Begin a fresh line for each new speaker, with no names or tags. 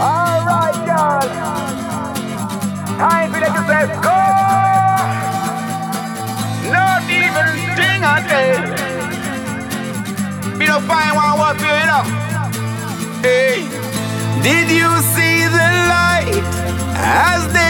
Alright, girl. Time for them to say go. Not even thing I say. Me no find one what you know. Hey, did you see the light as they